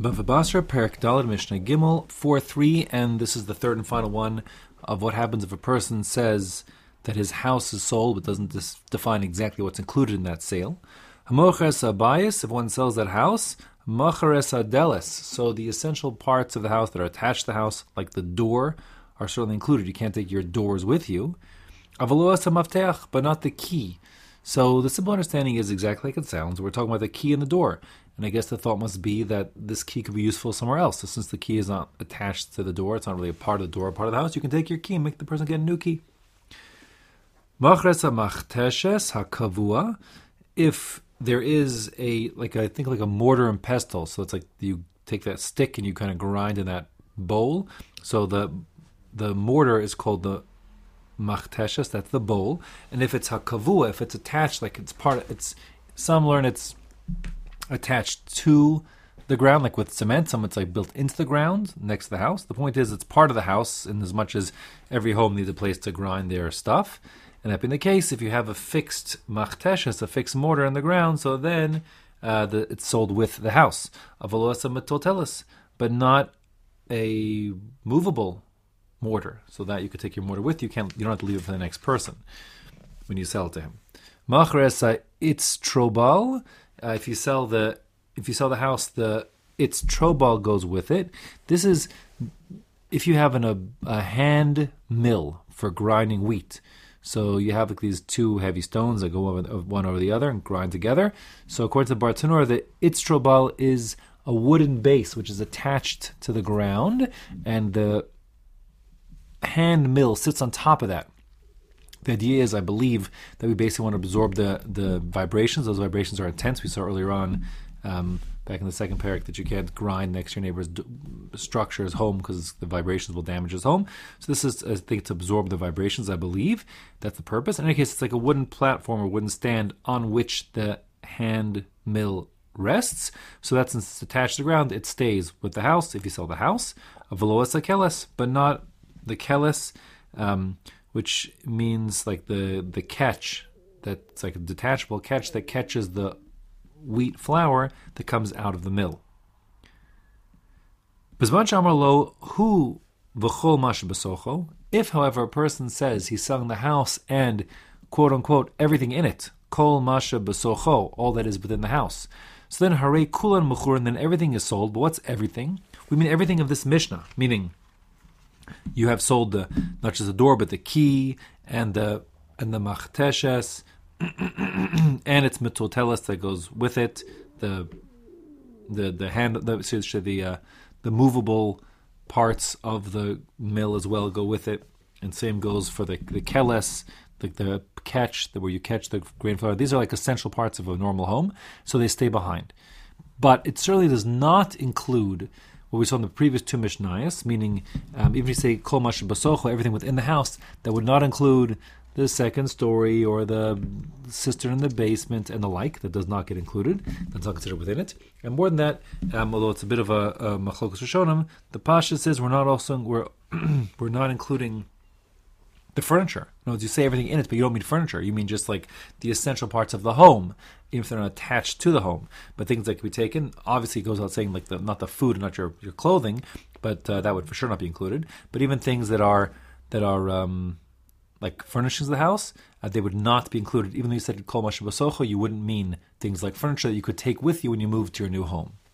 Bava Basra, Perek Daled, Mishnah Gimel 4:3, and this is the third and final one of what happens if a person says that his house is sold but doesn't define exactly what's included in that sale. Hamoches abayis, if one sells that house, machares adelis, so the essential parts of the house that are attached to the house, like the door, are certainly included. You can't take your doors with you. Avaloas hamafteach, but not the key. So the simple understanding is exactly like it sounds. We're talking about the key in the door. And I guess the thought must be that this key could be useful somewhere else. So since the key is not attached to the door, it's not really a part of the door, part of the house, you can take your key and make the person get a new key. Machres hamachteshes hakavua, if there is a mortar and pestle, so it's like you take that stick and you kind of grind in that bowl. So the mortar is called the machteshes, that's the bowl. And if it's hakavua, if it's attached, like some learn it's attached to the ground, like with cement. Some it's like built into the ground next to the house. The point is it's part of the house in as much as every home needs a place to grind their stuff. And that being the case, if you have a fixed machteshes, a fixed mortar in the ground, so then it's sold with the house. Avalosa metotelis, but not a movable mortar, so that you could take your mortar with you. You don't have to leave it for the next person when you sell it to him. Machresa it's trobal. If you sell the house, its trobal goes with it. This is if you have a hand mill for grinding wheat. So you have like these two heavy stones that go one over the other and grind together. So according to Bartanur, the its trobal is a wooden base which is attached to the ground, and the hand mill sits on top of that. The idea is, I believe, that we basically want to absorb the vibrations. Those vibrations are intense. We saw earlier on, back in the second parak, that you can't grind next to your neighbor's structure, his home, because the vibrations will damage his home. So this is, I think, to absorb the vibrations, I believe. That's the purpose. In any case, it's like a wooden platform or wooden stand on which the hand mill rests. So that since it's attached to the ground, it stays with the house if you sell the house. Avaloas keles, but not the keles, which means like the catch, that's like a detachable catch that catches the wheat flour that comes out of the mill. If, however, a person says he's selling the house and, quote unquote, everything in it, kol masha besocho, all that is within the house, so then hare kulan muchur, and then everything is sold. But what's everything? We mean everything of this Mishnah, meaning you have sold not just the door, but the key and the machteshes, and its metotelis that goes with it. The movable parts of the mill as well go with it, and same goes for the keles, the catch, where you catch the grain flour. These are like essential parts of a normal home, so they stay behind. But it certainly does not include what we saw in the previous two Mishnayos, meaning even if you say kol masha basocho, everything within the house, that would not include the second story or the cistern in the basement and the like. That does not get included. That's not considered within it. And more than that, although it's a bit of a machlokas rishonim, the Pasha says we're not including the furniture. In other words, you say everything in it, but you don't mean furniture. You mean just like the essential parts of the home, even if they're not attached to the home. But things that can be taken, obviously it goes without saying, like not the food and not your clothing, but that would for sure not be included. But even things that are like furnishings of the house, they would not be included. Even though you said kol masha basocho, you wouldn't mean things like furniture that you could take with you when you move to your new home.